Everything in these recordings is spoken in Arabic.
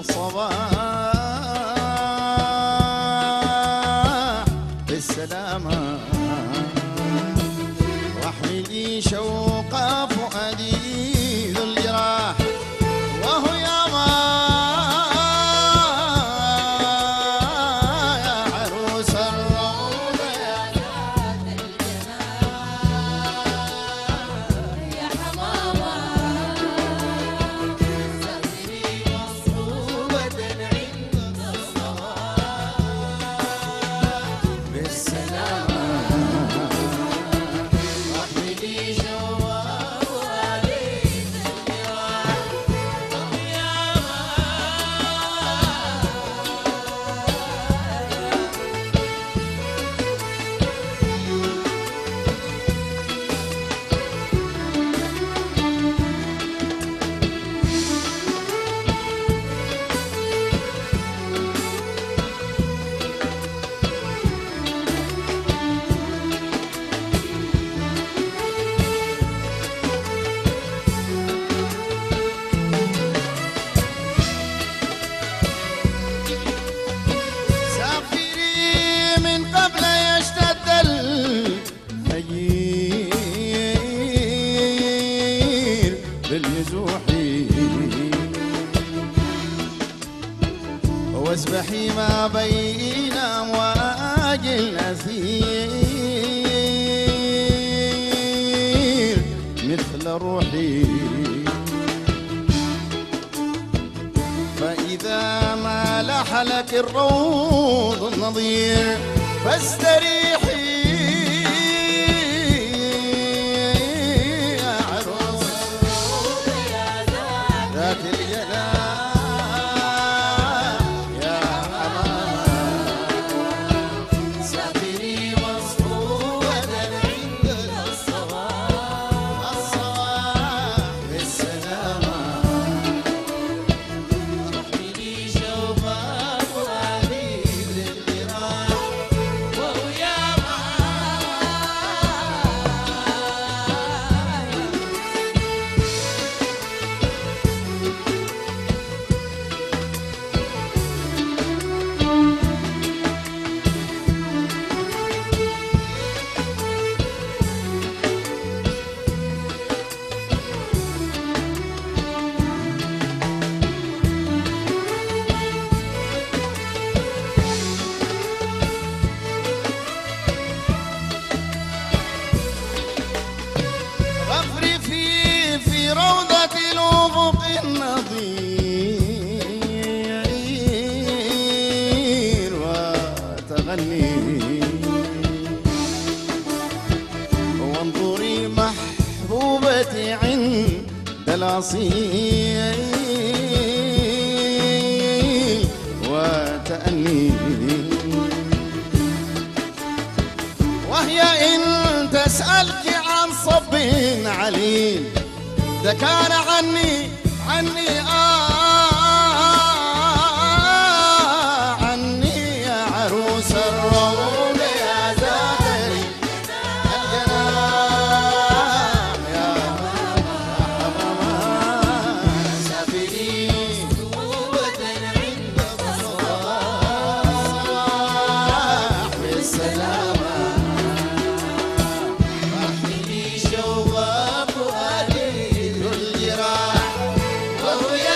الصباح بالسلامة، واحملي شوق فؤادي ذو الجراح، وهو يا ما يا عروس الروضة يا ذات الجمال يا حمامة سافري مصحوبة عند الصباح بالسلامة، واحملي شوق فؤادي ذو الجراح، وهو يا سافري من قبل يشتد الهجير بالنزوح، واسبحي ما بين امواج الاثير مثل روحي، فإذا ما لح لك الروض النظير فاستريحي يا عروس ذات الجلال يا حمامة سافري مصحوبة عند الصباح بالسلامة، واحملي شوق فؤادي ذي الجراح، وهو يا غفري في روضة الأفق النظير وتغني، وانظري محبوبتي عند العصير وتأني، وهي إن تسألك عن صب عليل ده كان عني عني يا عروس الروض يا ذات الجنان يا حمامة سافري مصحوبة عند الصباح بالسلامة، واحملي شوق فؤادي ذو الجراح، وهو يا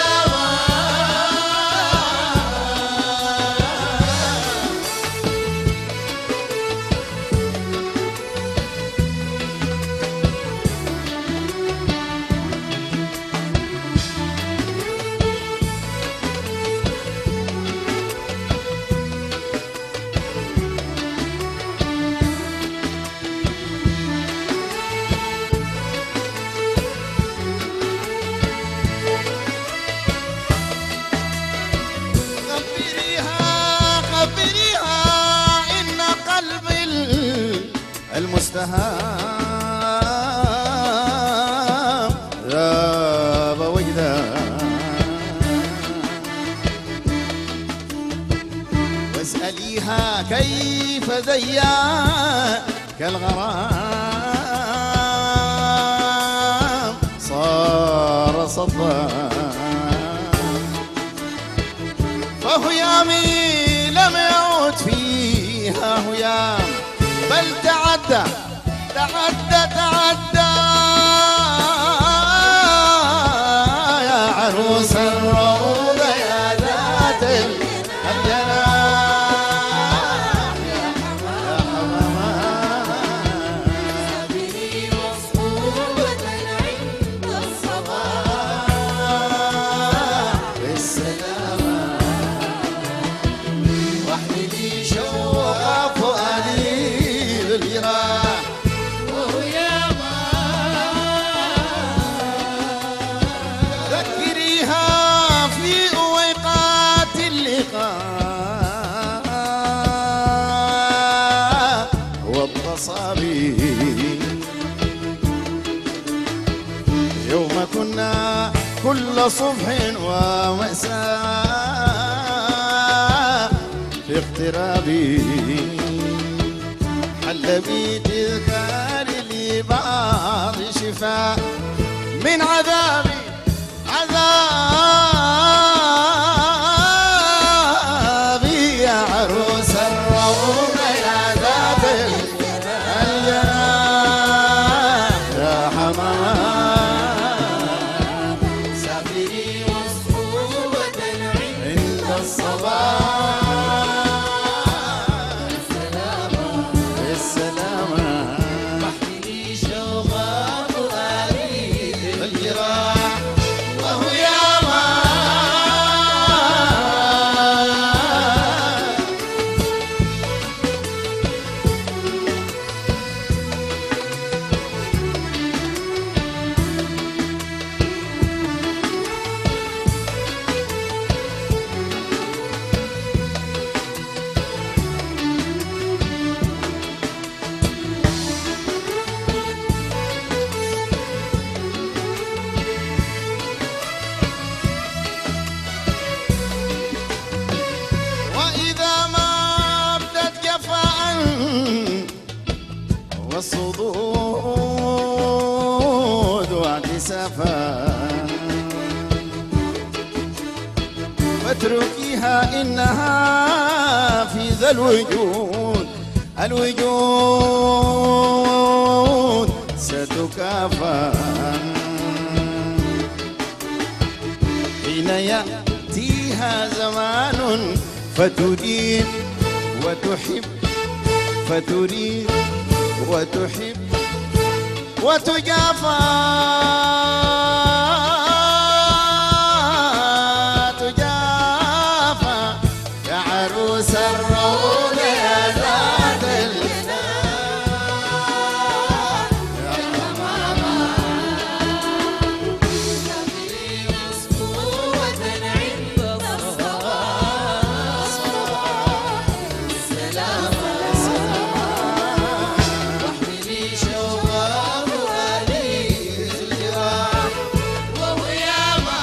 خبريها إن قلبي المستهام غاب وجدا، واسأليها كيف زياك الغرام صار صفا، فهيامي لم يعود فيها هيام، بل تعدى يا عروس الروضة يا ذات الجناح يا حمامة سافري مصحوبة عند الصباح بالسلامة، واحملي شوق فؤادي بالجراح ذكريها في أويقات اللقاء والتصابيح، يوم كنا كل صبح ومساء في اقترابي، حل بي تذكار لي بعض شفاء من عذابي يا عروس الروضة يا ذات الجناح يا حمام سافري مصحوبة عند الصباح بالسلامة، واحملي شوق فؤادي بالجراح وهو ياما وإذا ما بدت جفاء والصدود واعتسافا، فاتركيها إنها في ذا الوجود ستكافى، حين يأتيها زمان فتريد وتحب، فتريد وتحب وتجافى، تجافى يا عروس الروضة يا ذات الجناح يا حمامة سافري مصحوبة عند الصباح واحملي شوق فؤادي بالجراح وهو ياما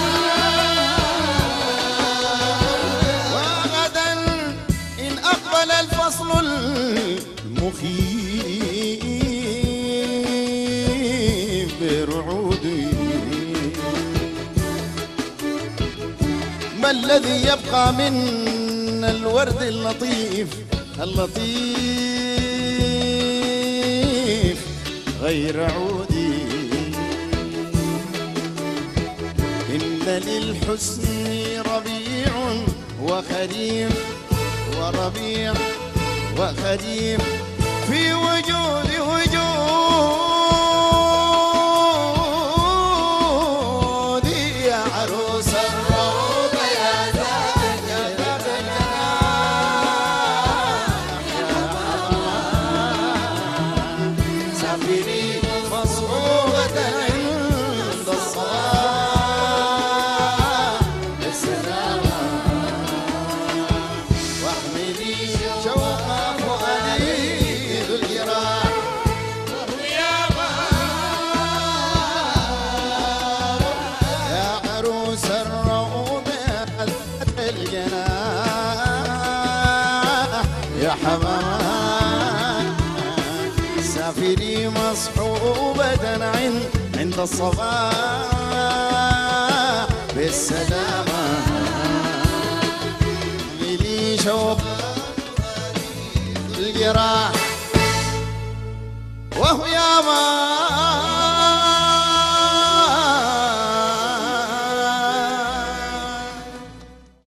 وغدا إن أقبل الفصل المخيف برعودي، ما الذي يبقى من الورد اللطيف غير عودي، إن للحسن ربيع وخريف وربيع وخريف في وجودي يا عروس الروضة يا ذات الجناح يا حمام سافري مصحوبة عند الصباح بالسلامة، واحملي شوق فؤادي بالجراح وهو ياما يا عروس الروضة ذات الجناح يا حمام سافري مصحوبة عند الصباح بالسلامة، شوق الجراح وهو يا ما